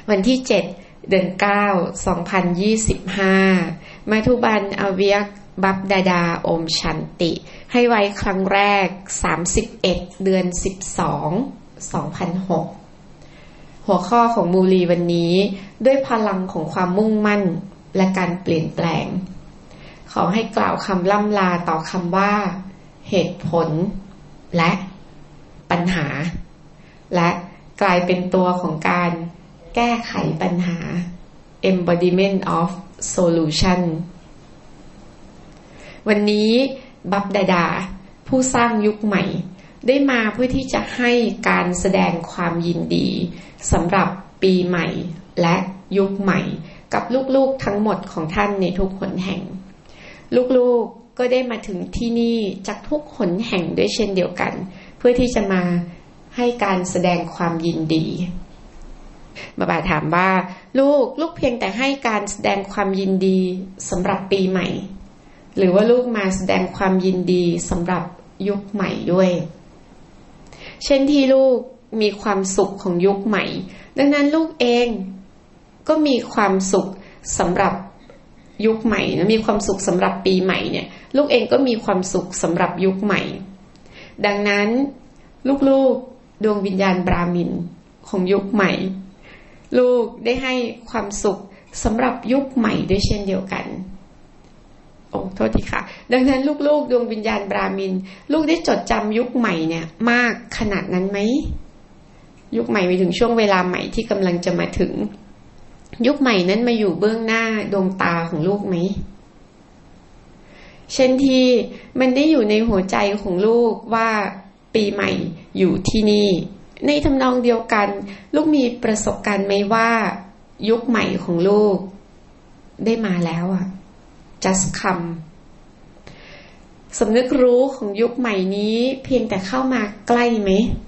วันที่7เดือน9 2025มัทุบันอเวียกบับดาดาโอมชันติให้ไว้ครั้งแรก31เดือน12 2006หัวข้อของมูลีวันนี้ด้วยพลังของความมุ่งมั่นและการเปลี่ยนแปลงขอให้กล่าวคำล่ำลาต่อคำว่าเหตุผลและปัญหาและกลายเป็นตัวของการแก้ไขปัญหา embodiment of solution วันนี้บับดาดาผู้สร้างยุคใหม่ได้มาเพื่อที่จะให้การแสดงความยินดีสำหรับปีใหม่และยุคใหม่กับลูกๆทั้งหมดของท่านในทุกหนแห่งลูกๆก็ได้มาถึงที่นี่จากทุกหนแห่งด้วยเช่นเดียวกันเพื่อที่จะมาให้การแสดงความยินดีบาถามว่าลูกเพียงแต่ให้การแสดงความยินดีสำหรับปีใหม่หรือว่าลูกมาแสดงความยินดีสำหรับยุคใหม่ด้วยเช่นที่ลูกมีความสุขของยุคใหม่ดังนั้นลูกเองก็มีความสุขสำหรับยุคใหม่นะมีความสุขสำหรับปีใหม่เนี่ยลูกเองก็มีความสุขสำหรับยุคใหม่ดังนั้นลูกดวงวิญญาณบราหมินของยุคใหม่ลูกได้ให้ความสุขสำหรับยุคใหม่ด้วยเช่นเดียวกันโทษทีค่ะดังนั้นลูกดวงวิญญาณบราหมินลูกได้จดจำยุคใหม่เนี่ยมากขนาดนั้นไหมยุคใหม่ไปถึงช่วงเวลาใหม่ที่กำลังจะมาถึงยุคใหม่นั้นมาอยู่เบื้องหน้าดวงตาของลูกไหมเช่นที่มันได้อยู่ในหัวใจของลูกว่าปีใหม่อยู่ที่นี่ในทำนองเดียวกันลูกมีประสบการณ์ไหมว่ายุคใหม่ของลูกได้มาแล้วอ่ะ just come สำนึกรู้ของยุคใหม่นี้เพียงแต่เข้ามาใกล้ไหม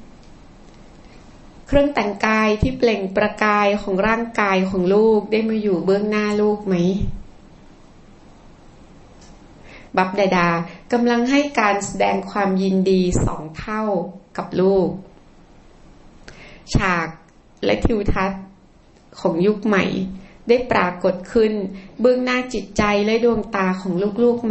เครื่องแต่งกายที่เปล่งประกายของร่างกายของลูกได้มาอยู่เบื้องหน้าลูกไหมบับดาดากำลังให้การแสดงความยินดี2 เท่ากับลูกฉากและทิวทัศน์ของยุคใหม่ได้ปรากฏขึ้นเบื้องหน้าจิตใจและดวงตาของลูกๆไหม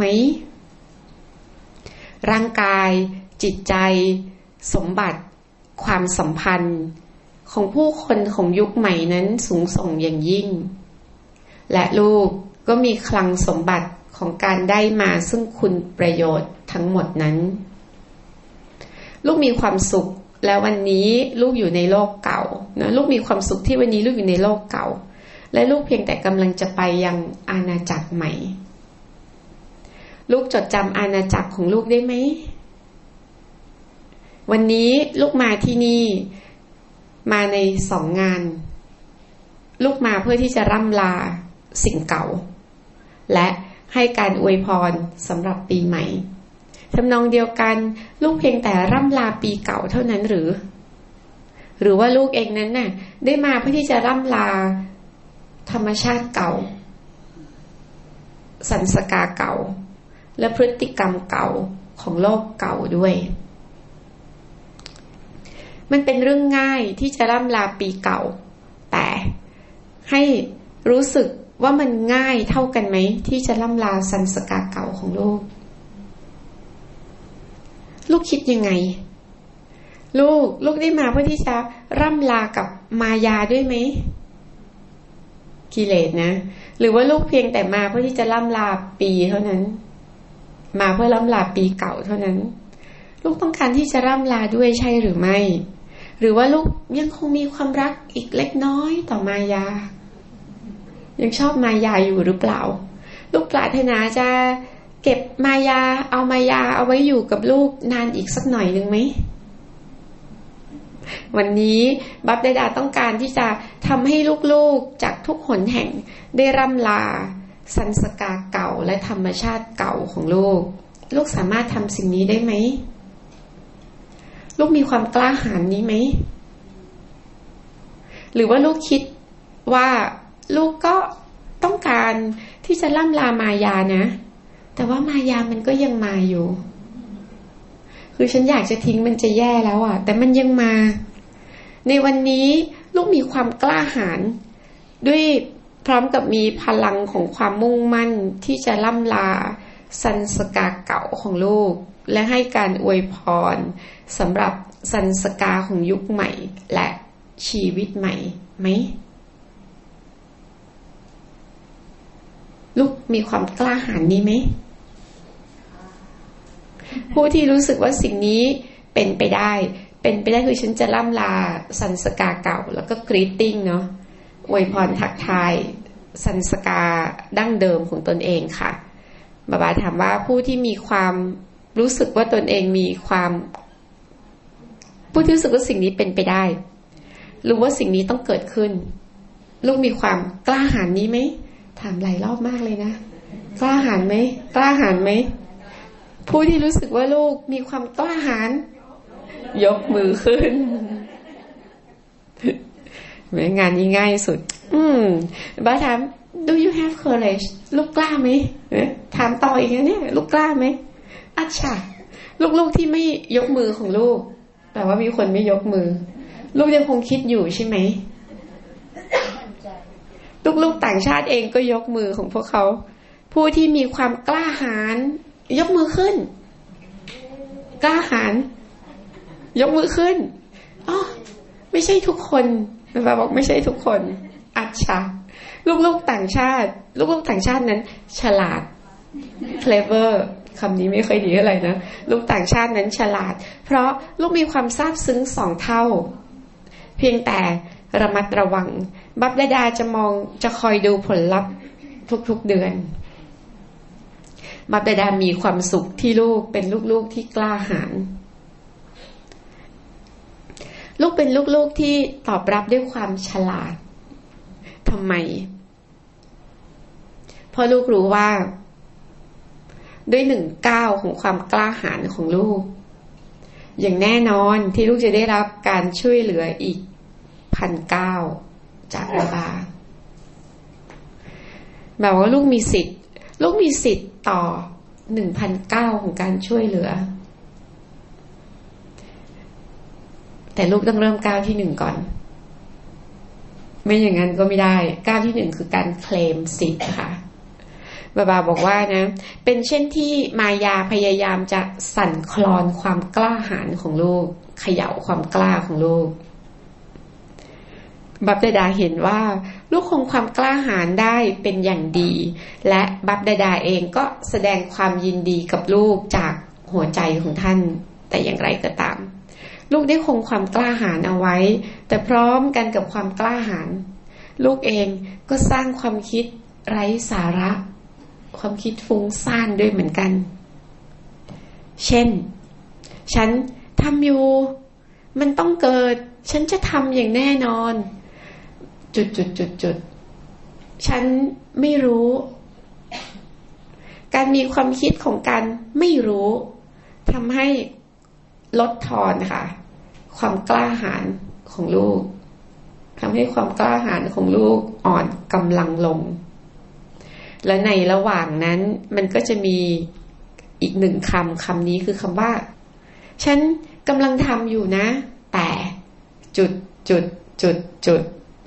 ร่างกายจิตใจสมบัติความสัมพันธ์ของผู้คนของยุคใหม่นั้นสูงส่งอย่างยิ่งและลูกก็มีคลังสมบัติของการได้มาซึ่งคุณประโยชน์ทั้งหมดนั้นลูกมีความสุขและวันนี้ลูกอยู่ในโลกเก่านะลูกมีความสุขที่วันนี้ลูกอยู่ในโลกเก่าและลูกเพียงแต่กำลังจะไปยังอาณาจักรใหม่ลูกจดจำอาณาจักรของลูกได้ไหมวันนี้ลูกมาที่นี่มาใน2 งานลูกมาเพื่อที่จะร่ำลาสิ่งเก่าและให้การอวยพรสำหรับปีใหม่ทำนองเดียวกันลูกเพียงแต่ร่ำลาปีเก่าเท่านั้นหรือว่าลูกเองนั้นน่ะได้มาเพื่อที่จะร่ำลาธรรมชาติเก่าสันสกาเก่าและพฤติกรรมเก่าของโลกเก่าด้วยมันเป็นเรื่องง่ายที่จะร่ำลาปีเก่าแต่ให้รู้สึกว่ามันง่ายเท่ากันไหมที่จะร่ำลาสันสกาเก่าของลูกคิดยังไงลูกได้มาเพื่อที่จะร่ำลากับมายาด้วยไหมกิเลสนะหรือว่าลูกเพียงแต่มาเพื่อที่จะร่ำลาปีเท่านั้นมาเพื่อร่ำลาปีเก่าเท่านั้นลูกต้องการที่จะร่ำลาด้วยใช่หรือไม่หรือว่าลูกยังคงมีความรักอีกเล็กน้อยต่อมายายังชอบมายาอยู่หรือเปล่าลูกปรารถนาจะเก็บมายาเอามายาเอาไว้อยู่กับลูกนานอีกสักหน่อยนึงไหมวันนี้บับดาดาต้องการที่จะทำให้ลูกๆจากทุกหนแห่งได้ร่ำลาสันสกาเก่าและธรรมชาติเก่าของลูกสามารถทำสิ่งนี้ได้ไหมลูกมีความกล้าหาญนี้ไหมหรือว่าลูกคิดว่าลูกก็ต้องการที่จะล่ำลามายานะแต่ว่ามายามันก็ยังมาอยู่คือฉันอยากจะทิ้งมันจะแย่แล้วอ่ะแต่มันยังมาในวันนี้ลูกมีความกล้าหาญด้วยพร้อมกับมีพลังของความมุ่งมั่นที่จะล่ำลาสันสกาเก่าของลูกและให้การอวยพรสำหรับสันสกาของยุคใหม่และชีวิตใหม่ไหมลูกมีความกล้าหาญนี้ไหมผู้ที่รู้สึกว่าสิ่งนี้เป็นไปได้คือฉันจะล่ำลาสันสกาเก่าแล้วก็กรีตติ้งเนาะอวยพรทักทายสันสกาดั้งเดิมของตนเองค่ะบาบาถามว่าผู้ที่มีความรู้สึกว่าตนเองมีความผู้ที่รู้สึกว่าสิ่งนี้เป็นไปได้รู้ว่าสิ่งนี้ต้องเกิดขึ้นลูกมีความกล้าหาญนี้ไหมถามหลายรอบมากเลยนะกล้าหาญไหมกล้าหาญไหมผู้ที่รู้สึกว่าลูกมีความกล้าหาญยกมือขึ้นงานนี้ง่ายสุดบ้าถาม Do you have courage ลูกกล้าไหมถามต่ออีกเนี่ยลูกกล้าไหมอัจฉริลูกที่ไม่ยกมือของลูกแต่ว่ามีคนไม่ยกมือลูกยังคงคิดอยู่ใช่ไหมลูกต่างชาติเองก็ยกมือของพวกเขาผู้ที่มีความกล้าหาญยกมือขึ้นกล้าหาญยกมือขึ้นอ๋อไม่ใช่ทุกคนเราบอกไม่ใช่ทุกคนอัจฉริลูกต่างชาติลูกต่างชาตินั้นฉลาด clever คำนี้ไม่ค่อยดีเท่าไหร่นะลูกต่างชาตินั้นฉลาดเพราะลูกมีความซาบซึ้ง2 เท่าเพียงแต่ระมัดระวังบัพดาดาจะคอยดูผลลัพธ์ทุกๆเดือนบัพดาดามีความสุขที่ลูกเป็นลูกที่กล้าหาญลูกเป็นลูกที่ตอบรับด้วยความฉลาดทำไมเพราะลูกรู้ว่าด้วย1 ก้าวของความกล้าหาญของลูกอย่างแน่นอนที่ลูกจะได้รับการช่วยเหลืออีก1,000 ก้าวจากบาบาแบบว่าลูกมีสิทธิ์ต่อ 1,000 ก้าวของการช่วยเหลือแต่ลูกต้องเริ่มก้าวที่1ก่อนไม่อย่างนั้นก็ไม่ได้ก้าวที่1คือการเคลมสิทธิ์ค่ะบาบาบอกว่านะเป็นเช่นที่มายาพยายามจะสั่นคลอนความกล้าหาญของลูกเขย่าความกล้าของลูกบัพดาดาเห็นว่าลูกคงความกล้าหาญได้เป็นอย่างดีและบัพดาดาเองก็แสดงความยินดีกับลูกจากหัวใจของท่านแต่อย่างไรก็ตามลูกได้คงความกล้าหาญเอาไว้แต่พร้อมกันกับความกล้าหาญลูกเองก็สร้างความคิดไร้สาระความคิดฟุ้งซ่านด้วยเหมือนกันเช่นฉันทำอยู่มันต้องเกิดฉันจะทำอย่างแน่นอนจุดฉันไม่รู้การมีความคิดของการไม่รู้ทำให้ลดทอนค่ะความกล้าหาญของลูกทำให้ความกล้าหาญของลูกอ่อนกำลังลงและในระหว่างนั้นมันก็จะมีอีก1 คำนี้คือคำว่าฉันกำลังทำอยู่นะแต่จุด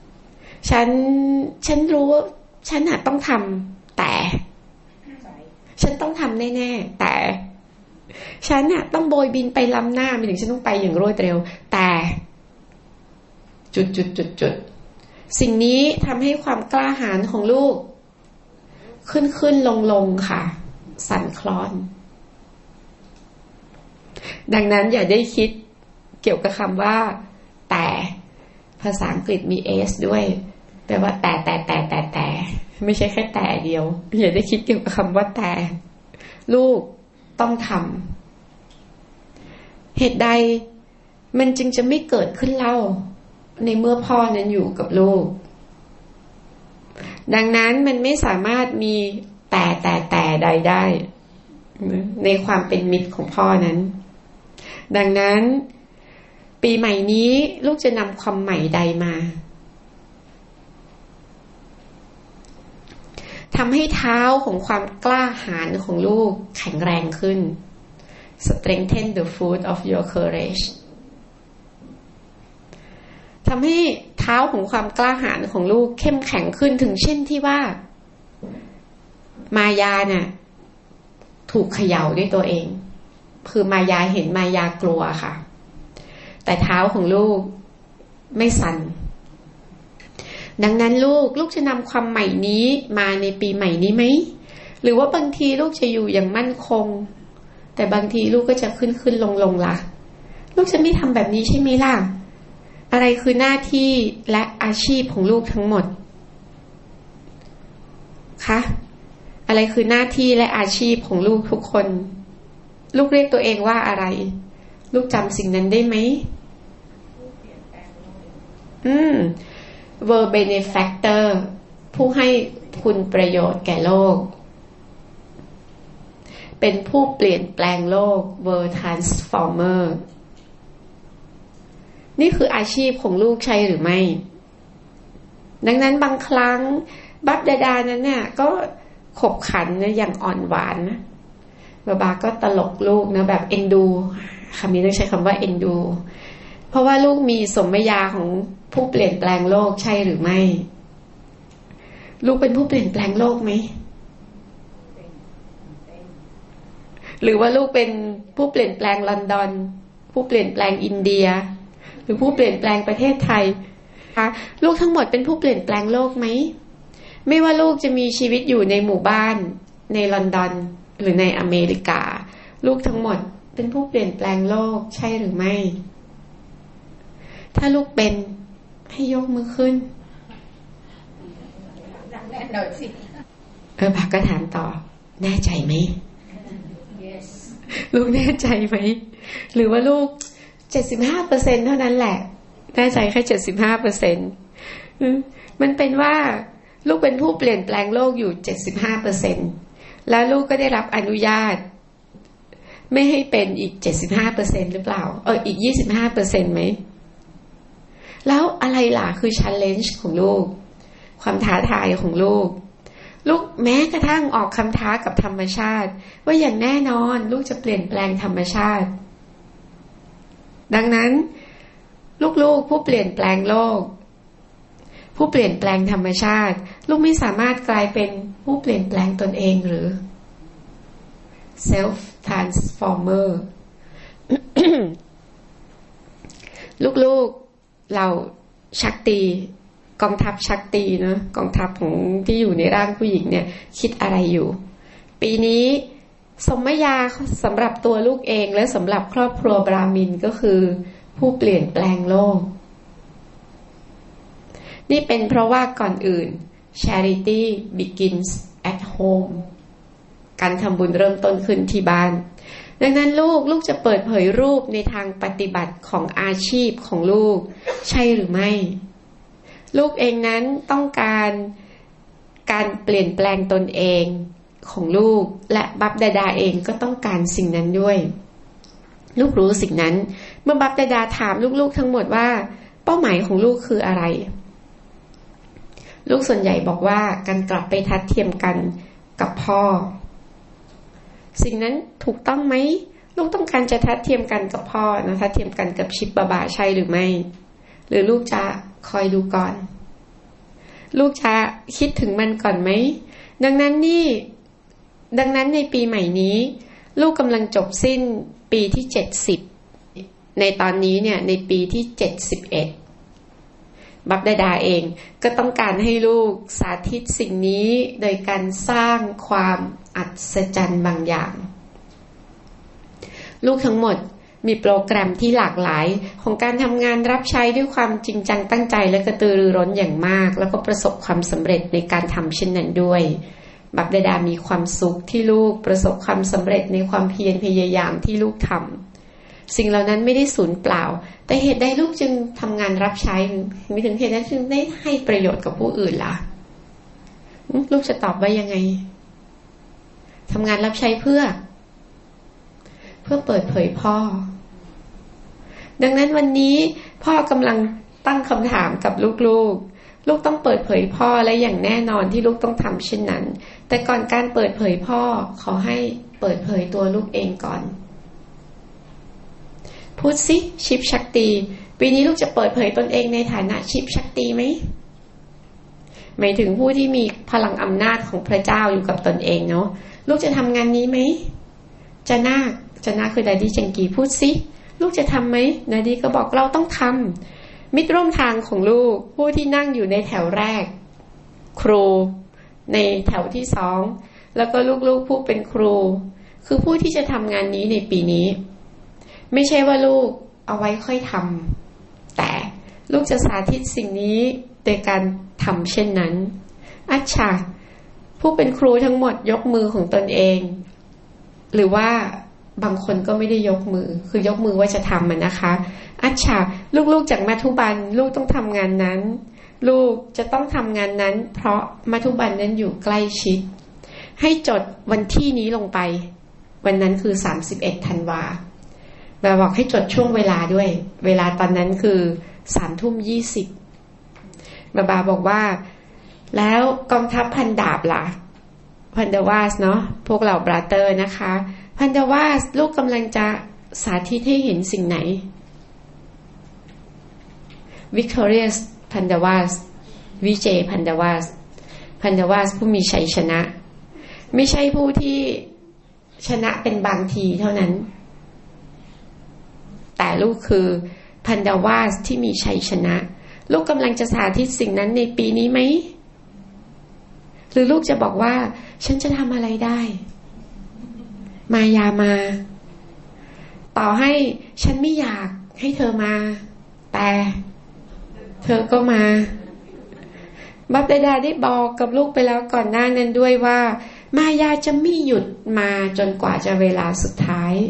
ฉันรู้ว่าฉันต้องทำแต่ฉันต้องทำแน่ๆแต่ฉันต้องโบยบินไปล้ำหน้าไม่ถึงฉันต้องไปอย่างรวดเร็วแต่จุดสิ่งนี้ทำให้ความกล้าหาญของลูกขึ้นลงค่ะสั่นคลอนดังนั้นอย่าได้คิดเกี่ยวกับคำว่าแต่ภาษาอังกฤษมี s ด้วยแปลว่าแต่ไม่ใช่แค่แต่เดียวอย่าได้คิดเกี่ยวกับคำว่าแต่ลูกต้องทำเหตุใดมันจึงจะไม่เกิดขึ้นเล่าในเมื่อพ่อนั้นอยู่กับลูกดังนั้นมันไม่สามารถมีแต่ใดได้ในความเป็นมิตรของพ่อนั้นดังนั้นปีใหม่นี้ลูกจะนำความใหม่ใดมาทำให้เท้าของความกล้าหาญของลูกแข็งแรงขึ้น strengthen the foot of your courage ทำให้เท้าท้าของความกล้าหาญของลูกเข้มแข็งขึ้นถึงเช่นที่ว่ามายาเนี่ยถูกเขย่าด้วยตัวเองคือมายาเห็นมายากลัวค่ะแต่เท้าของลูกไม่สั่นดังนั้นลูกจะนำความใหม่นี้มาในปีใหม่นี้ไหมหรือว่าบางทีลูกจะอยู่อย่างมั่นคงแต่บางทีลูกก็จะขึ้นลงล่ะลูกจะไม่ทำแบบนี้ใช่ไหมล่ะอะไรคือหน้าที่และอาชีพของลูกทั้งหมดคะอะไรคือหน้าที่และอาชีพของลูกทุกคนลูกเรียกตัวเองว่าอะไรลูกจำสิ่งนั้นได้ไหมWorld Benefactor ผู้ให้คุณประโยชน์แก่โลกเป็นผู้เปลี่ยนแปลงโลก World Transformer นี่คืออาชีพของลูกใช่หรือไม่ดังนั้นบางครั้งบัพดานั้นเนี่ยก็ขบขันนะอย่างอ่อนหวานนะบาก็ตลกลูกนะแบบเอ็นดูคำนี้ต้องใช้คำว่าเอ็นดูเพราะว่าลูกมีสมญาของผู้เปลี่ยนแปลงโลกใช่หรือไม่ลูกเป็นผู้เปลี่ยนแปลงโลกไหมหรือว่าลูกเป็นผู้เปลี่ยนแปลงลอนดอนผู้เปลี่ยนแปลงอินเดียหรือผู้เปลี่ยนแปลงประเทศไทยคะลูกทั้งหมดเป็นผู้เปลี่ยนแปลงโลกไหมไม่ว่าลูกจะมีชีวิตอยู่ในหมู่บ้านในลอนดอนหรือในอเมริกาลูกทั้งหมดเป็นผู้เปลี่ยนแปลงโลกใช่หรือไม่ถ้าลูกเป็นให้ยกมือขึ้นผักก็ถามต่อแน่ใจไหม yes. ลูกแน่ใจไหมหรือว่าลูก 75% เท่านั้นแหละแน่ใจแค่ 75% มันเป็นว่าลูกเป็นผู้เปลี่ยนแปลงโลกอยู่ 75% แล้วลูกก็ได้รับอนุญาตไม่ให้เป็นอีก 75% หรือเปล่าอีก 25% ไหมแล้วอะไรล่ะคือ challenge ของลูกความท้าทายของลูกแม้กระทั่งออกคำท้ากับธรรมชาติว่าอย่างแน่นอนลูกจะเปลี่ยนแปลงธรรมชาติดังนั้นลูกผู้เปลี่ยนแปลงโลกผู้เปลี่ยนแปลงธรรมชาติลูกไม่สามารถกลายเป็นผู้เปลี่ยนแปลงตนเองหรือ self transformer ลูกเราชักตีกองทัพชักตีนะกองทัพของที่อยู่ในร่างผู้หญิงเนี่ยคิดอะไรอยู่ปีนี้สมญาสำหรับตัวลูกเองและสำหรับครอบครัวบราหมินก็คือผู้เปลี่ยนแปลงโลกนี่เป็นเพราะว่าก่อนอื่น charity begins at home การทำบุญเริ่มต้นขึ้นที่บ้านดังนั้นลูกจะเปิดเผยรูปในทางปฏิบัติของอาชีพของลูกใช่หรือไม่ลูกเองนั้นต้องการเปลี่ยนแปลงตนเองของลูกและบัพดาเองก็ต้องการสิ่งนั้นด้วยลูกรู้สิ่งนั้นเมื่อบัพดาถามลูกๆทั้งหมดว่าเป้าหมายของลูกคืออะไรลูกส่วนใหญ่บอกว่าการกลับไปทัดเทียมกันกับพ่อสิ่งนั้นถูกต้องไหมลูกต้องการจะทัดเทียมกันกับพ่อนะทัดเทียมกันกับชิปบาใช่หรือไม่หรือลูกจะคอยดูก่อนลูกจะคิดถึงมันก่อนไหมดังนั้นในปีใหม่นี้ลูกกำลังจบสิ้นปีที่70ในตอนนี้เนี่ยในปีที่71บัพดาเองก็ต้องการให้ลูกสาธิตสิ่งนี้โดยการสร้างความอัศจรรย์บางอย่างลูกทั้งหมดมีโปรแกรมที่หลากหลายของการทำงานรับใช้ด้วยความจริงจังตั้งใจและกระตือรือร้นอย่างมากแล้วก็ประสบความสำเร็จในการทำเช่นนั้นด้วยบัพดามีความสุขที่ลูกประสบความสำเร็จในความเพียรพยายามที่ลูกทำสิ่งเหล่านั้นไม่ได้สูญเปล่าแต่เหตุใดลูกจึงทำงานรับใช้ไม่ถึงเหตุนั้นจึงได้ให้ประโยชน์กับผู้อื่นล่ะลูกจะตอบว่ายังไงทำงานรับใช้เพื่อเปิดเผยพ่อดังนั้นวันนี้พ่อกำลังตั้งคำถามกับลูกต้องเปิดเผยพ่อและอย่างแน่นอนที่ลูกต้องทำเช่นนั้นแต่ก่อนการเปิดเผยพ่อขอให้เปิดเผยตัวลูกเองก่อนพูดสิชิปชักตีปีนี้ลูกจะเปิดเผยตนเองในฐานะชิปชักตีไหมหมายถึงผู้ที่มีพลังอำนาจของพระเจ้าอยู่กับตนเองเนาะลูกจะทำงานนี้ไหมจะนาคือดาดี้จังกีพูดสิลูกจะทำไหมดาดี้ก็บอกเราต้องทำมิตรร่วมทางของลูกผู้ที่นั่งอยู่ในแถวแรกครูในแถวที่2แล้วก็ลูกๆผู้เป็นครูคือผู้ที่จะทำงานนี้ในปีนี้ไม่ใช่ว่าลูกเอาไว้ค่อยทำแต่ลูกจะสาธิตสิ่งนี้โดยการทำเช่นนั้นอัชชาผู้เป็นครูทั้งหมดยกมือของตนเองหรือว่าบางคนก็ไม่ได้ยกมือคือยกมือว่าจะทำมันนะคะอัชชาลูกๆจากมัทุบันลูกต้องทำงานนั้นลูกจะต้องทำงานนั้นเพราะมัทุบันนั้นอยู่ใกล้ชิดให้จดวันที่นี้ลงไปวันนั้นคือ31ธันวาแบบบอกให้จดช่วงเวลาด้วยเวลาตอนนั้นคือ3:20บาบอกว่าแล้วกองทัพพันดาบล่ะพันเดวาสเนาะพวกเราบราเตอร์นะคะพันเดวาสลูกกำลังจะสาธิตให้เห็นสิ่งไหน Victorious พันเดวาสวิเจพันเดวาสผู้มีชัยชนะไม่ใช่ผู้ที่ชนะเป็นบางทีเท่านั้นแต่ลูกคือพันเดวาสที่มีชัยชนะลูกกำลังจะสาธิตสิ่งนั้นในปีนี้ไหมหรือลูกจะบอกว่าฉันจะทำอะไรได้มายามาต่อให้ฉันไม่อยากให้เธอมาแต่เธอก็มาบัพดาได้บอกกับลูกไปแล้วก่อนหน้านั้นด้วยว่ามายาจะไม่หยุดมาจนกว่าจะเวลาสุดท้าย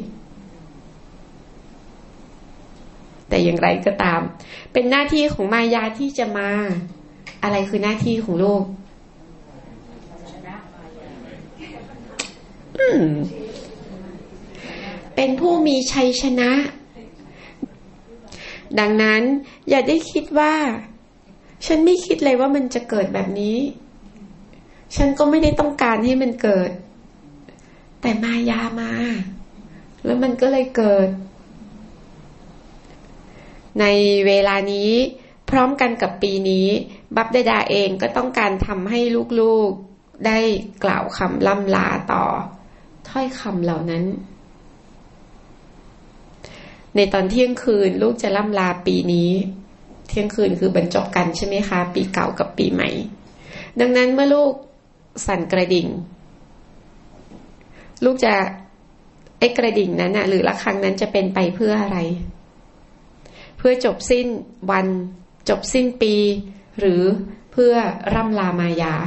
แต่อย่างไรก็ตามเป็นหน้าที่ของมายาที่จะมาอะไรคือหน้าที่ของลูกเป็นผู้มีชัยชนะดังนั้นอย่าได้คิดว่าฉันไม่คิดเลยว่ามันจะเกิดแบบนี้ฉันก็ไม่ได้ต้องการให้มันเกิดแต่มายามาแล้วมันก็เลยเกิดในเวลานี้พร้อมกันกับปีนี้บัพดาเองก็ต้องการทำให้ลูกๆได้กล่าวคำล่ำลาต่อถ้อยคำเหล่านั้นในตอนเที่ยงคืนลูกจะล่ำลาปีนี้เที่ยงคืนคือบรรจบกันใช่ไหมคะปีเก่ากับปีใหม่ดังนั้นเมื่อลูกสั่นกระดิ่งลูกจะกระดิ่งนั้นหรือระฆังนั้นจะเป็นไปเพื่ออะไรเพื่อจบสิ้นวันจบสิ้นปีหรือเพื่อร่ำลามายา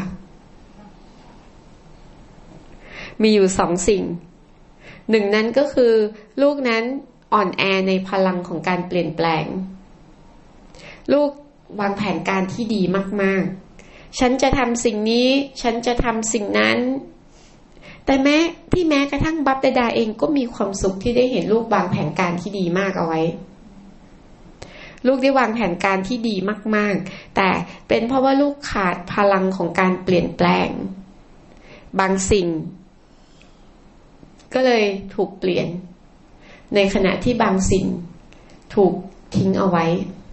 มีอยู่2 สิ่งหนึ่งนั้นก็คือลูกนั้นอ่อนแอในพลังของการเปลี่ยนแปลงลูกวางแผนการที่ดีมากๆฉันจะทำสิ่งนี้ฉันจะทำสิ่งนั้นแต่แม้กระทั่งบัพดาเองก็มีความสุขที่ได้เห็นลูกวางแผนการที่ดีมากเอาไว้ลูกได้วางแผนการที่ดีมากๆแต่เป็นเพราะว่าลูกขาดพลังของการเปลี่ยนแปลงบางสิ่งก็เลยถูกเปลี่ยนในขณะที่บางสิ่งถูกทิ้งเอาไว้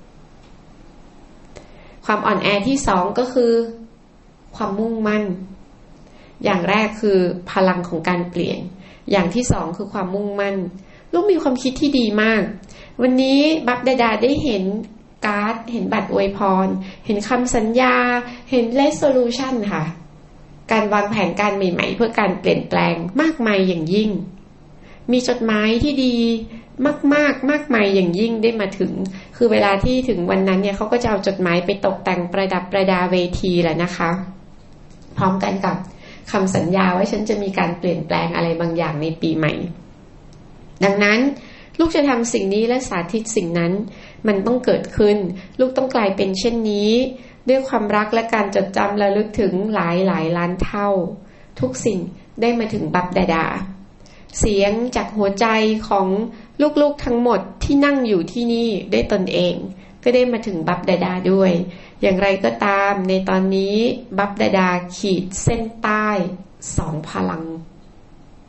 ความอ่อนแอที่2ก็คือความมุ่งมั่นอย่างแรกคือพลังของการเปลี่ยนอย่างที่2คือความมุ่งมั่นลูกมีความคิดที่ดีมากวันนี้บัพดาได้เห็นการ์ดเห็นบัตรอวยพรเห็นคำสัญญาเห็น resolution ค่ะการวางแผนการใหม่ๆเพื่อการเปลี่ยนแปลงมากมายอย่างยิ่งมีจดหมายที่ดีมากมายอย่างยิ่งได้มาถึงคือเวลาที่ถึงวันนั้นเนี่ยเขาก็จะเอาจดหมายไปตกแต่งประดับประดาเวทีแหละนะคะพร้อมกันกับคำสัญญาว่าฉันจะมีการเปลี่ยนแปลงอะไรบางอย่างในปีใหม่ดังนั้นลูกจะทำสิ่งนี้และสาธิตสิ่งนั้นมันต้องเกิดขึ้นลูกต้องกลายเป็นเช่นนี้ด้วยความรักและการจดจำระลึกถึงหลายล้านเท่าทุกสิ่งได้มาถึงบัพดาเสียงจากหัวใจของลูกๆทั้งหมดที่นั่งอยู่ที่นี่ด้วยตนเองก็ได้มาถึงบัพดาด้วยอย่างไรก็ตามในตอนนี้บัพดาขีดเส้นใต้2 พลัง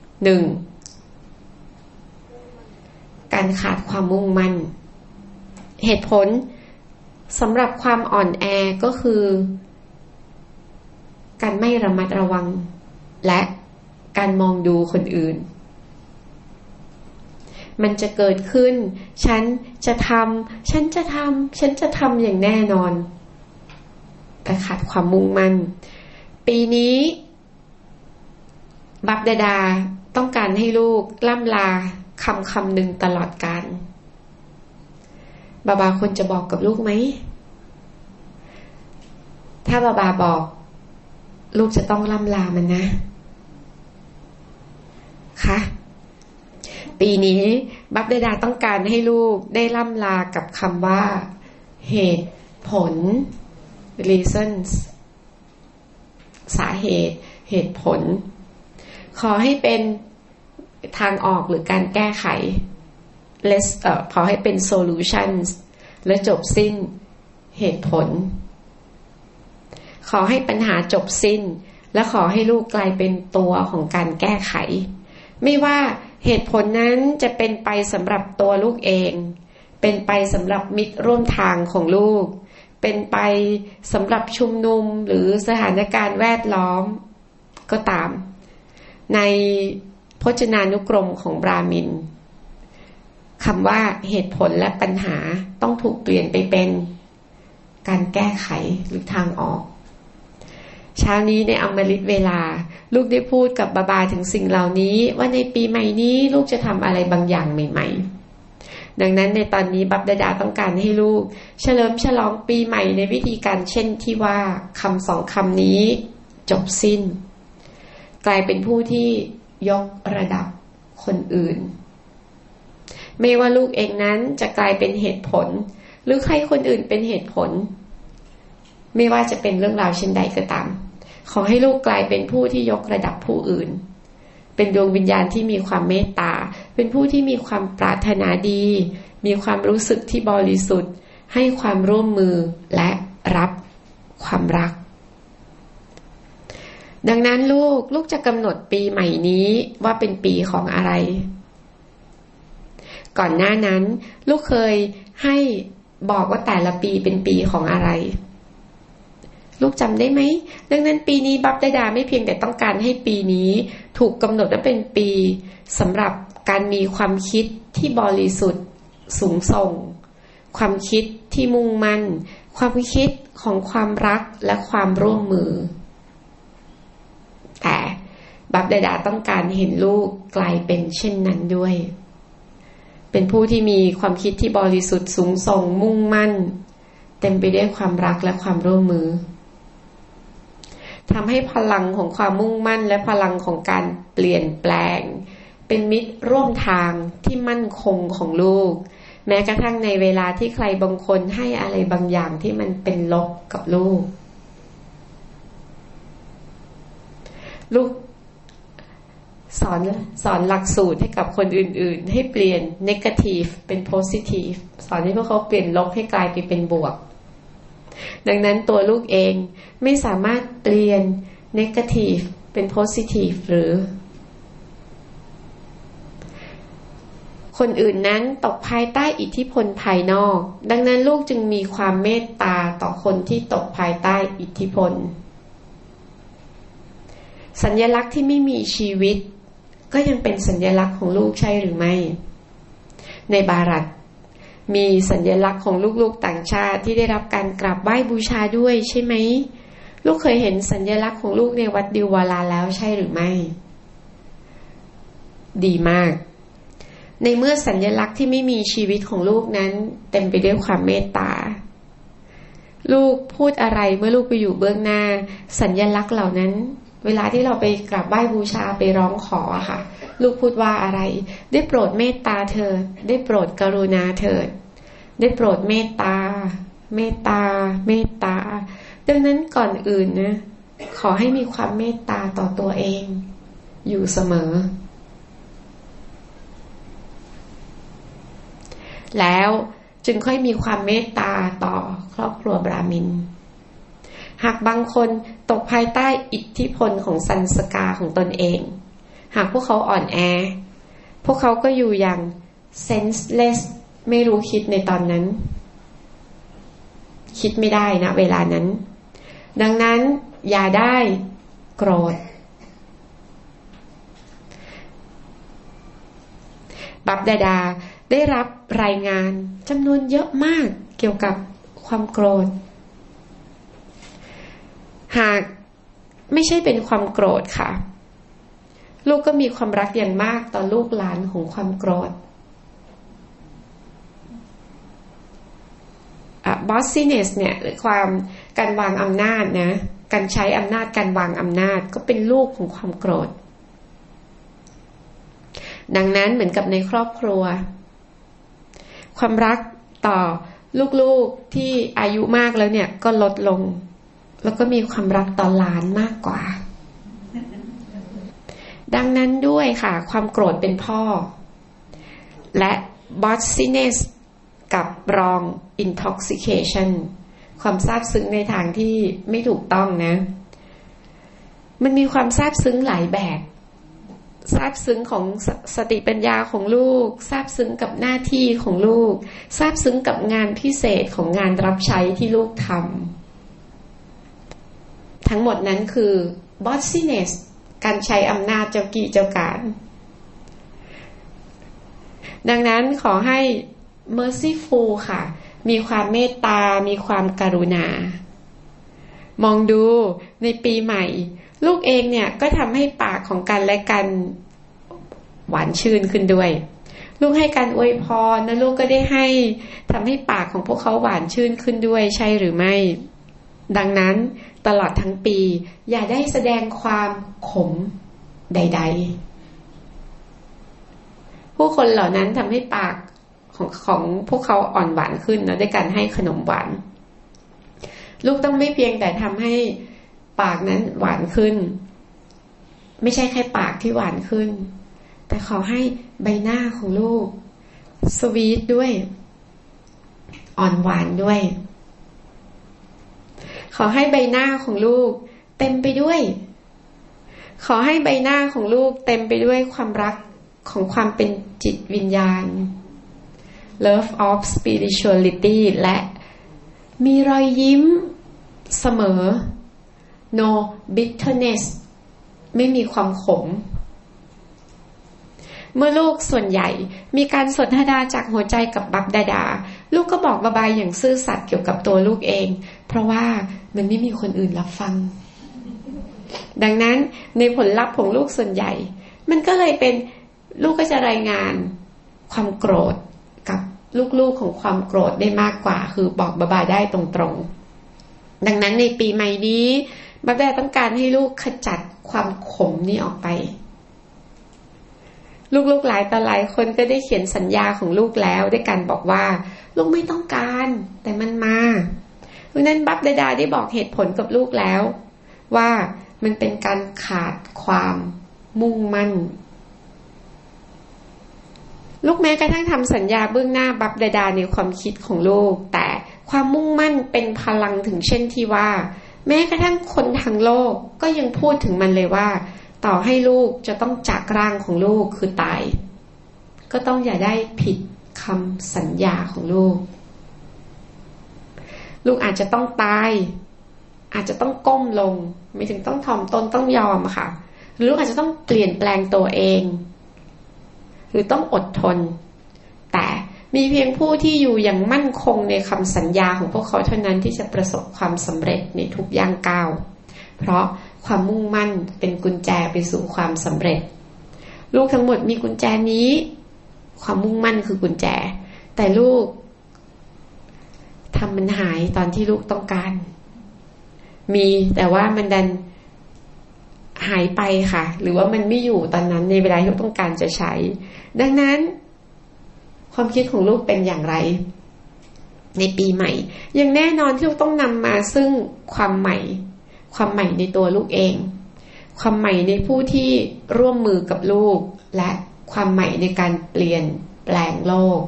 1. การขาดความมุ่งมั่นเหตุผลสำหรับความอ่อนแอก็คือการไม่ระมัดระวังและการมองดูคนอื่นมันจะเกิดขึ้นฉันจะทำอย่างแน่นอนแต่ขาดความมุ่งมั่นปีนี้บัพดาดาต้องการให้ลูกล่ำลาคำหนึ่งตลอดกาลบาบาควรจะบอกกับลูกไหมถ้าบาบาบอกลูกจะต้องล่ำลามันนะค่ะปีนี้บัพดาดาต้องการให้ลูกได้ล่ำลากับคำว่าเหตุผล reasons สาเหตุเหตุผลขอให้เป็นทางออกหรือการแก้ไขขอให้เป็น solutions และจบสิ้นเหตุผลขอให้ปัญหาจบสิ้นและขอให้ลูกกลายเป็นตัวของการแก้ไขไม่ว่าเหตุผลนั้นจะเป็นไปสำหรับตัวลูกเองเป็นไปสำหรับมิตรร่วมทางของลูกเป็นไปสำหรับชุมนุมหรือสถานการณ์แวดล้อมก็ตามในพจนานุกรมของบราหมินคำว่าเหตุผลและปัญหาต้องถูกเปลี่ยนไปเป็นการแก้ไขหรือทางออกเช้านี้ในอมฤตเวลาลูกได้พูดกับบาบาถึงสิ่งเหล่านี้ว่าในปีใหม่นี้ลูกจะทำอะไรบางอย่างใหม่ๆดังนั้นในตอนนี้บัพดาดาต้องการให้ลูกเฉลิมฉลองปีใหม่ในวิธีการเช่นที่ว่าคำสองคำนี้จบสิ้นกลายเป็นผู้ที่ยกระดับคนอื่นไม่ว่าลูกเองนั้นจะกลายเป็นเหตุผลหรือใครคนอื่นเป็นเหตุผลไม่ว่าจะเป็นเรื่องราวเช่นใดก็ตามขอให้ลูกกลายเป็นผู้ที่ยกระดับผู้อื่นเป็นดวงวิญญาณที่มีความเมตตาเป็นผู้ที่มีความปรารถนาดีมีความรู้สึกที่บริสุทธิ์ให้ความร่วมมือและรับความรักดังนั้นลูกจะกำหนดปีใหม่นี้ว่าเป็นปีของอะไรก่อนหน้านั้นลูกเคยให้บอกว่าแต่ละปีเป็นปีของอะไรลูกจำได้ไหมดังนั้นปีนี้บัพดาดาไม่เพียงแต่ต้องการให้ปีนี้ถูกกำหนดว่าเป็นปีสำหรับการมีความคิดที่บริสุทธิ์สูงส่งความคิดที่มุ่งมั่นความคิดของความรักและความร่วมมือแต่บัพดาดาต้องการเห็นลูกกลายเป็นเช่นนั้นด้วยเป็นผู้ที่มีความคิดที่บริสุทธิ์สูงส่งมุ่งมั่นเต็มไปด้วยความรักและความร่วมมือทำให้พลังของความมุ่งมั่นและพลังของการเปลี่ยนแปลงเป็นมิตรร่วมทางที่มั่นคงของลูกแม้กระทั่งในเวลาที่ใครบางคนให้อะไรบางอย่างที่มันเป็นลบกับลูกสอนหลักสูตรให้กับคนอื่นๆให้เปลี่ยน negative เป็น positive สอนให้พวกเขาเปลี่ยนลบให้กลายไปเป็นบวกดังนั้นตัวลูกเองไม่สามารถเปลี่ยน negative เป็น positive หรือคนอื่นนั้นตกภายใต้อิทธิพลภายนอกดังนั้นลูกจึงมีความเมตตาต่อคนที่ตกภายใต้อิทธิพลสัญลักษณ์ที่ไม่มีชีวิตก็ยังเป็นสัญลักษณ์ของลูกใช่หรือไม่ในบารัตมีสัญลักษณ์ของลูกๆต่างชาติที่ได้รับการกราบไหว้บูชาด้วยใช่ไหมลูกเคยเห็นสัญลักษณ์ของลูกในวัดดิวาลาแล้วใช่หรือไม่ดีมากในเมื่อสัญลักษณ์ที่ไม่มีชีวิตของลูกนั้นเต็มไปด้วยความเมตตาลูกพูดอะไรเมื่อลูกไปอยู่เบื้องหน้าสัญลักษณ์เหล่านั้นเวลาที่เราไปกราบไหว้บูชาไปร้องขอค่ะลูกพูดว่าอะไรได้โปรดเมตตาเถิดได้โปรดกรุณาเถิดได้โปรดเมตตาเมตตาเมตตาดังนั้นก่อนอื่นนะขอให้มีความเมตตาต่อตัวเองอยู่เสมอแล้วจึงค่อยมีความเมตตาต่อครอบครัวบราหมินหากบางคนตกภายใต้อิทธิพลของสันสกาของตนเองหากพวกเขาอ่อนแอพวกเขาก็อยู่อย่าง senseless ไม่รู้คิดในตอนนั้นคิดไม่ได้นะเวลานั้นดังนั้นอย่าได้โกรธบัพดาดาได้รับรายงานจำนวนเยอะมากเกี่ยวกับความโกรธหากไม่ใช่เป็นความโกรธค่ะลูกก็มีความรักอย่างมากต่อลูกหลานของความโกรธbossiness เนี่ยหรือความการวางอำนาจนะการใช้อำนาจการวางอำนาจก็เป็นลูกของความโกรธดังนั้นเหมือนกับในครอบครัวความรักต่อลูกๆที่อายุมากแล้วเนี่ยก็ลดลงแล้วก็มีความรักต่อหลานมากกว่าดังนั้นด้วยค่ะความโกรธเป็นพ่อและ bossiness กับรอง intoxication ความซาบซึ้งในทางที่ไม่ถูกต้องนะมันมีความซาบซึ้งหลายแบบซาบซึ้งของสติปัญญาของลูกซาบซึ้งกับหน้าที่ของลูกซาบซึ้งกับงานพิเศษของงานรับใช้ที่ลูกทำทั้งหมดนั้นคือ bossiness การใช้อำนาจเจ้ากี้เจ้าการดังนั้นขอให้ merciful ค่ะมีความเมตตามีความกรุณามองดูในปีใหม่ลูกเองเนี่ยก็ทำให้ปากของกันและกันหวานชื่นขึ้นด้วยลูกให้การอวยพรนะลูกก็ได้ให้ทำให้ปากของพวกเขาหวานชื่นขึ้นด้วยใช่หรือไม่ดังนั้นตลอดทั้งปีอย่าได้แสดงความขมใดๆผู้คนเหล่านั้นทำให้ปากของพวกเขาอ่อนหวานขึ้นนะด้วยการให้ขนมหวานลูกต้องไม่เพียงแต่ทำให้ปากนั้นหวานขึ้นไม่ใช่แค่ปากที่หวานขึ้นแต่ขอให้ใบหน้าของลูกสวีทด้วยอ่อนหวานด้วยขอให้ใบหน้าของลูกเต็มไปด้วยขอให้ใบหน้าของลูกเต็มไปด้วยความรักของความเป็นจิตวิญญาณ Love of Spirituality และมีรอยยิ้มเสมอ No bitterness ไม่มีความขมเมื่อลูกส่วนใหญ่มีการสนทนาจากหัวใจกับบัพดาดาลูกก็บอกบายอย่างซื่อสัตย์เกี่ยวกับตัวลูกเองเพราะว่ามันไม่มีคนอื่นรับฟังดังนั้นในผลลัพธ์ของลูกส่วนใหญ่มันก็เลยเป็นลูกก็จะรายงานความโกรธกับลูกๆของความโกรธได้มากกว่าคือบอกบายได้ตรงๆดังนั้นในปีใหม่นี้บัพดาต้องการให้ลูกขจัดความขมนี้ออกไปลูกๆหลายต่อหลายคนก็ได้เขียนสัญญาของลูกแล้วด้วยการบอกว่าลูกไม่ต้องการแต่มันมาเพราะนั้นบัพดาได้บอกเหตุผลกับลูกแล้วว่ามันเป็นการขาดความมุ่งมั่นลูกแม้กระทั่งทำสัญญาเบื้องหน้าบัพดาในความคิดของลูกแต่ความมุ่งมั่นเป็นพลังถึงเช่นที่ว่าแม้กระทั่งคนทั้งโลกก็ยังพูดถึงมันเลยว่าต่อให้ลูกจะต้องจากร่างของลูกคือตายก็ต้องอย่าได้ผิดคำสัญญาของลูกลูกอาจจะต้องตายอาจจะต้องก้มลงไม่ถึงต้องถ่อมตนต้องยอมค่ะหรือลูกอาจจะต้องเปลี่ยนแปลงตัวเองหรือต้องอดทนแต่มีเพียงผู้ที่อยู่อย่างมั่นคงในคำสัญญาของพวกเขาเท่านั้นที่จะประสบความสำเร็จในทุกย่างก้าวเพราะความมุ่งมั่นเป็นกุญแจไปสู่ความสำเร็จลูกทั้งหมดมีกุญแจนี้ความมุ่งมั่นคือกุญแจแต่ลูกทำมันหายตอนที่ลูกต้องการมีแต่ว่ามันดันหายไปค่ะหรือว่ามันไม่อยู่ตอนนั้นในเวลาที่ลูกต้องการจะใช้ดังนั้นความคิดของลูกเป็นอย่างไรในปีใหม่อย่างแน่นอนที่ลูกต้องนำมาซึ่งความใหม่ในตัวลูกเองความใหม่ในผู้ที่ร่วมมือกับลูกและความใหม่ในการเปลี่ยนแปลงโลก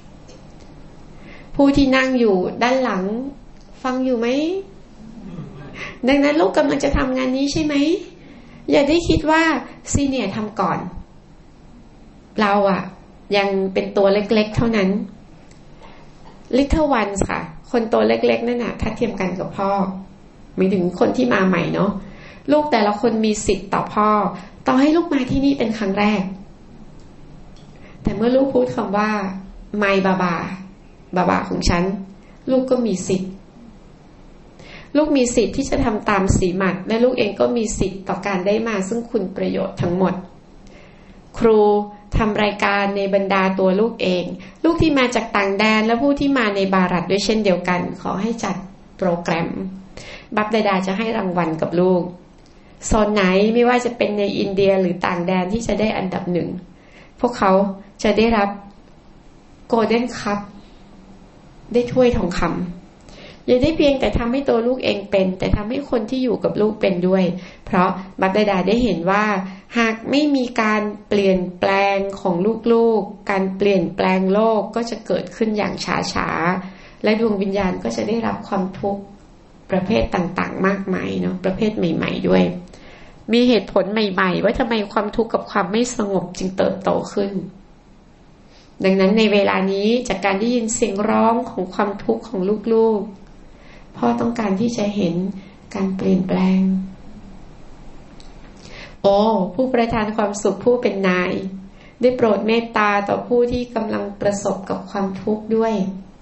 ผู้ที่นั่งอยู่ด้านหลังฟังอยู่ไหมดังนั้นลูกกำลังจะทำงานนี้ใช่ไหมอย่าได้คิดว่าซีเนียร์ทำก่อนเรายังเป็นตัวเล็กๆเท่านั้น little ones ค่ะคนตัวเล็กๆนั่นน่ะทัดเทียมกันกับพ่อหมายถึงคนที่มาใหม่เนาะลูกแต่ละคนมีสิทธิ์ต่อพ่อต่อให้ลูกมาที่นี่เป็นครั้งแรกแต่เมื่อลูกพูดคำว่าไม่บาบาของฉันลูกก็มีสิทธิ์ลูกมีสิทธิ์ที่จะทำตามสีหมัดและลูกเองก็มีสิทธิ์ต่อการได้มาซึ่งคุณประโยชน์ทั้งหมดครูทำรายการในบรรดาตัวลูกเองลูกที่มาจากต่างแดนและผู้ที่มาในบารัตด้วยเช่นเดียวกันขอให้จัดโปรแกรมบัพดาจะให้รางวัลกับลูกโซนไหนไม่ว่าจะเป็นในอินเดียหรือต่างแดนที่จะได้อันดับหนึ่งพวกเขาจะได้รับโกลเด้นคัพได้ถ้วยทองคำอย่าได้เพียงแต่ทำให้ตัวลูกเองเป็นแต่ทำให้คนที่อยู่กับลูกเป็นด้วยเพราะบัพดาได้เห็นว่าหากไม่มีการเปลี่ยนแปลงของลูกๆการเปลี่ยนแปลงโลกก็จะเกิดขึ้นอย่างช้าๆและดวงวิญญาณก็จะได้รับความทุกข์ประเภทต่างๆมากมายเนาะประเภทใหม่ๆด้วยมีเหตุผลใหม่ๆว่าทำไมความทุกข์กับความไม่สงบจึงเติบโตขึ้นดังนั้นในเวลานี้จากการได้ยินเสียงร้องของความทุกข์ของลูกๆพ่อต้องการที่จะเห็นการเปลี่ยนแปลงโอ้ผู้ประทานความสุขผู้เป็นนายได้โปรดเมตตาต่อผู้ที่กำลังประสบกับความทุกข์ด้วย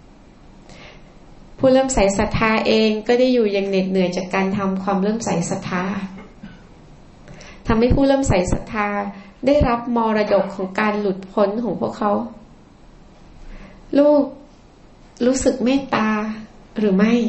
ผู้เริ่มใส่ศรัทธาเองก็ได้อยู่อย่างเหน็ดเหนื่อยจากการทำความเริ่มใส่ศรัทธาทำให้ผู้เริ่มใส่ศรัทธาได้รับมรดกของการหลุดพ้นของพวกเขาลูกรู้สึกเมตตาหรือไม่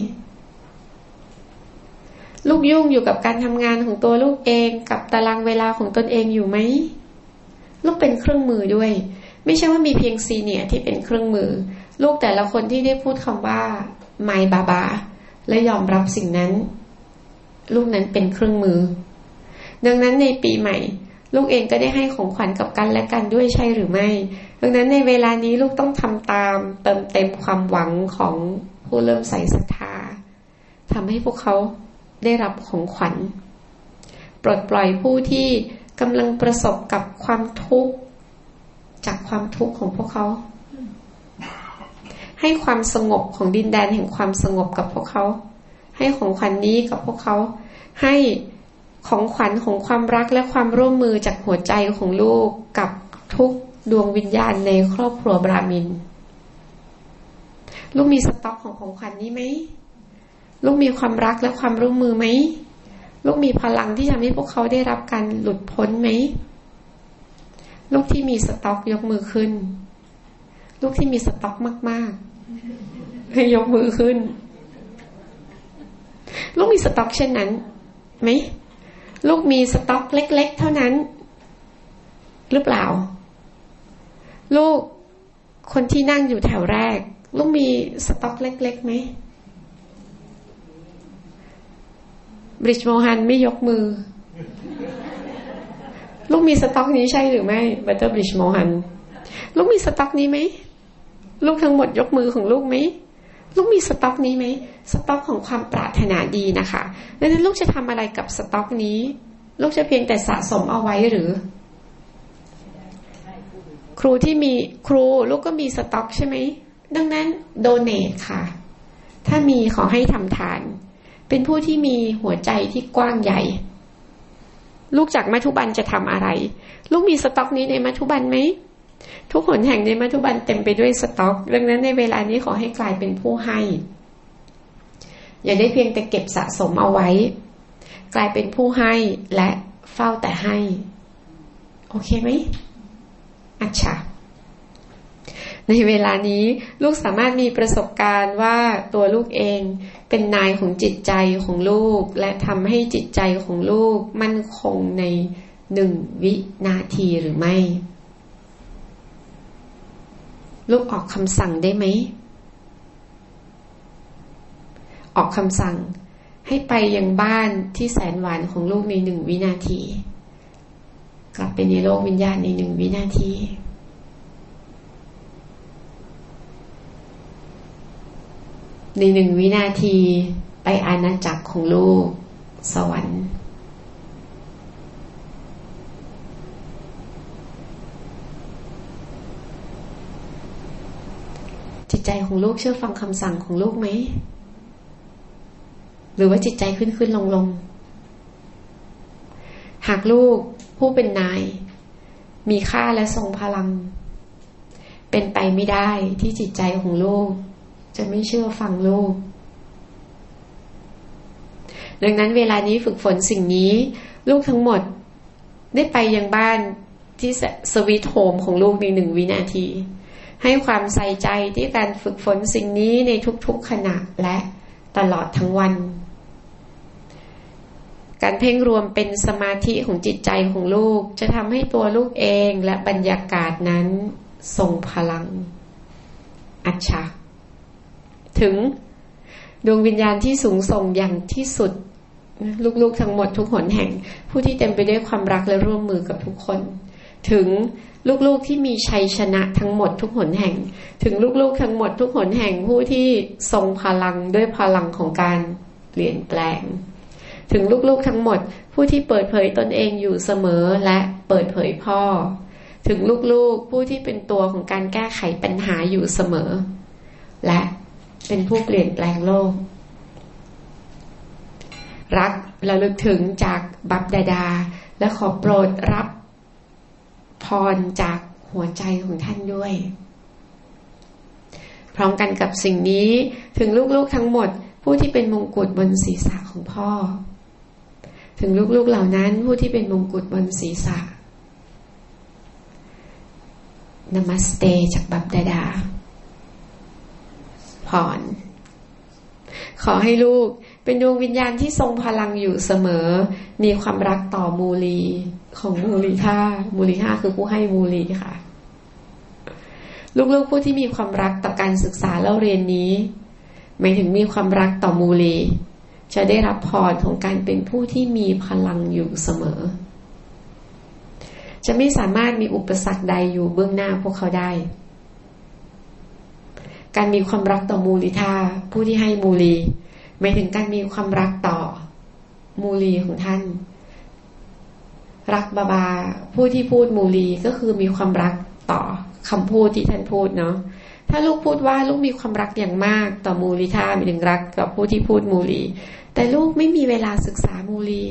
ลูกยุ่งอยู่กับการทำงานของตัวลูกเองกับตารางเวลาของตนเองอยู่ไหมลูกเป็นเครื่องมือด้วยไม่ใช่ว่ามีเพียงซีเนียร์ที่เป็นเครื่องมือลูกแต่ละคนที่ได้พูดคำว่าไม่บาบาและยอมรับสิ่งนั้นลูกนั้นเป็นเครื่องมือดังนั้นในปีใหม่ลูกเองก็ได้ให้ของขวัญกับกันและกันด้วยใช่หรือไม่ดังนั้นในเวลานี้ลูกต้องทำตามเติมเต็มความหวังของผู้เริ่มใส่ศรัทธาทำให้พวกเขาได้รับของขวัญปลดปล่อยผู้ที่กำลังประสบกับความทุกข์จากความทุกข์ของพวกเขาให้ความสงบของดินแดนแห่งความสงบกับพวกเขาให้ของขวัญนี้กับพวกเขาให้ของขวัญของความรักและความร่วมมือจากหัวใจของลูกกับทุกดวงวิญญาณในครอบครัวบรามินลูกมีสต็อกของของขวัญนี้ไหมลูกมีความรักและความร่วมมือไหมลูกมีพลังที่ทำให้พวกเขาได้รับการหลุดพ้นไหมลูกที่มีสต็อกยกมือขึ้นลูกที่มีสต็อกมากๆให้ยกมือขึ้นลูกมีสต็อกเช่นนั้นไหมลูกมีสต็อกเล็กๆเท่านั้นหรือเปล่าลูกคนที่นั่งอยู่แถวแรกลูกมีสต็อกเล็กๆไหมบริชโมฮันไม่ยกมือลูกมีสต็อกนี้ใช่หรือไม่บัตเตอร์บริชโมฮันลูกมีสต็อกนี้ไหมลูกทั้งหมดยกมือของลูกไหมลูกมีสต็อกนี้ไหมสต็อกของความปรารถนาดีนะคะดังนั้นลูกจะทำอะไรกับสต็อกนี้ลูกจะเพียงแต่สะสมเอาไว้หรือครูที่มีครูลูกก็มีสต็อกใช่ไหมดังนั้นโดเนทค่ะถ้ามีขอให้ทำทานเป็นผู้ที่มีหัวใจที่กว้างใหญ่ลูกจากมัทุบันจะทำอะไรลูกมีสต็อกนี้ในมัทุบันไหมทุกหนแห่งในมัทุบันเต็มไปด้วยสต็อกดังนั้นในเวลานี้ขอให้กลายเป็นผู้ให้อย่าได้เพียงแต่เก็บสะสมเอาไว้กลายเป็นผู้ให้และเฝ้าแต่ให้โอเคไหมอัจฉริในเวลานี้ลูกสามารถมีประสบการณ์ว่าตัวลูกเองเป็นนายของจิตใจของลูกและทำให้จิตใจของลูกมั่นคงใน1 วินาทีหรือไม่ลูกออกคำสั่งได้ไหมออกคำสั่งให้ไปยังบ้านที่แสนหวานของลูกใน1 วินาทีกลับไปในโลกวิญญาณใน1 วินาทีใน1 วินาทีไปอาณาจักรของลูกสวรรค์จิตตใจของลูกเชื่อฟังคำสั่งของลูกไหมหรือว่าจิตใจขึ้นลงหากลูกผู้เป็นนายมีค่าและทรงพลังเป็นไปไม่ได้ที่จิตใจของลูกจะไม่เชื่อฟังลูกดังนั้นเวลานี้ฝึกฝนสิ่งนี้ลูกทั้งหมดได้ไปยังบ้านที่สวีทโฮมของลูกใน1 วินาทีให้ความใส่ใจที่การฝึกฝนสิ่งนี้ในทุกๆขณะและตลอดทั้งวันการเพ่งรวมเป็นสมาธิของจิตใจของลูกจะทำให้ตัวลูกเองและบรรยากาศนั้นทรงพลังอัจฉริยะถึงดวงวิญญาณที่สูงส่งอย่างที่สุดลูกๆทั้งหมดทุกหนแห่งผู้ที่เต็มไปด้วยความรักและร่วมมือกับทุกคนถึงลูกๆที่มีชัยชนะทั้งหมดทุกหนแห่งถึงลูกๆทั้งหมดทุกหนแห่งผู้ที่ทรงพลังด้วยพลังของการเปลี่ยนแปลงถึงลูกๆทั้งหมดผู้ที่เปิดเผยตนเองอยู่เสมอและเปิดเผยพ่อถึงลูกๆผู้ที่เป็นตัวของการแก้ไขปัญหาอยู่เสมอและเป็นผู้เปลี่ยนแปลงโลกรักระลึกถึงจากบัพดาดาและขอโปรดรับพรจากหัวใจของท่านด้วยพร้อมกันกับสิ่งนี้ถึงลูกๆทั้งหมดผู้ที่เป็นมงกุฎบนศีรษะของพ่อถึงลูกๆเหล่านั้นผู้ที่เป็นมงกุฎบนศีรษะนามัสเตจากบัพดาดาพรขอให้ลูกเป็นดวงวิญญาณที่ทรงพลังอยู่เสมอมีความรักต่อมูลีของมูลีท่าคือผู้ให้มูลีค่ะลูกๆผู้ที่มีความรักต่อการศึกษาเล่าเรียนนี้หมายถึงมีความรักต่อมูลีจะได้รับพรของการเป็นผู้ที่มีพลังอยู่เสมอจะไม่สามารถมีอุปสรรคใดอยู่เบื้องหน้าพวกเขาได้การมีความรักต่อมูลีท่าผู้ที่ให้มูลีหมายถึงการมีความรักต่อมูลีของท่านรักบาบาผู้ที่พูดมูลีก็คือมีความรักต่อคำพูดที่ท่านพูดเนาะถ้าลูกพูดว่าลูกมีความรักอย่างมากต่อมูลีท่าหมายถึงรักกับผู้ที่พูดมูลีแต่ลูกไม่มีเวลาศึกษามูลี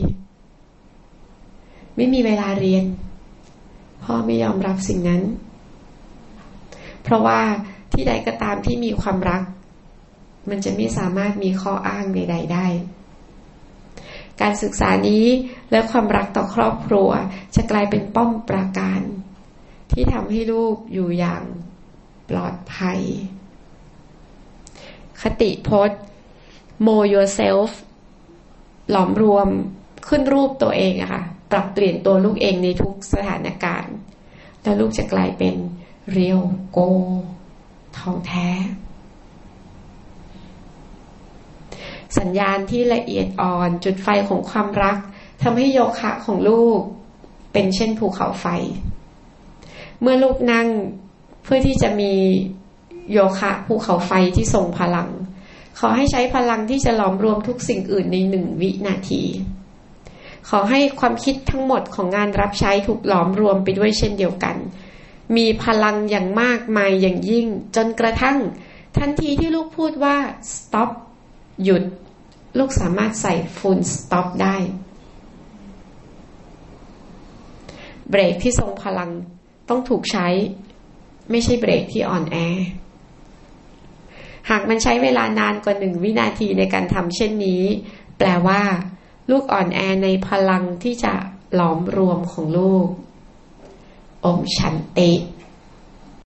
ไม่มีเวลาเรียนพ่อไม่ยอมรับสิ่งนั้นเพราะว่าที่ใดก็ตามที่มีความรักมันจะไม่สามารถมีข้ออ้างใดๆได้การศึกษานี้และความรักต่อครอบครัวจะกลายเป็นป้อมปราการที่ทำให้ลูกอยู่อย่างปลอดภัยคติพจน์ Know yourself หลอมรวมขึ้นรูปตัวเองอะค่ะปรับเปลี่ยนตัวลูกเองในทุกสถานการณ์แล้วลูกจะกลายเป็นเรียวโกทองแท้สัญญาณที่ละเอียดอ่อนจุดไฟของความรักทำให้โยคะของลูกเป็นเช่นภูเขาไฟเมื่อลูกนั่งเพื่อที่จะมีโยคะภูเขาไฟที่ทรงพลังขอให้ใช้พลังที่จะหลอมรวมทุกสิ่งอื่นใน1 วินาทีขอให้ความคิดทั้งหมดของงานรับใช้ถูกหลอมรวมไปด้วยเช่นเดียวกันมีพลังอย่างมากมายอย่างยิ่งจนกระทั่งทันทีที่ลูกพูดว่า stop หยุดลูกสามารถใส่ full stop ได้เบรกที่ทรงพลังต้องถูกใช้ไม่ใช่เบรกที่อ่อนแอหากมันใช้เวลานานกว่า1 วินาทีในการทำเช่นนี้แปลว่าลูกอ่อนแอในพลังที่จะหลอมรวมของลูกอมชันติ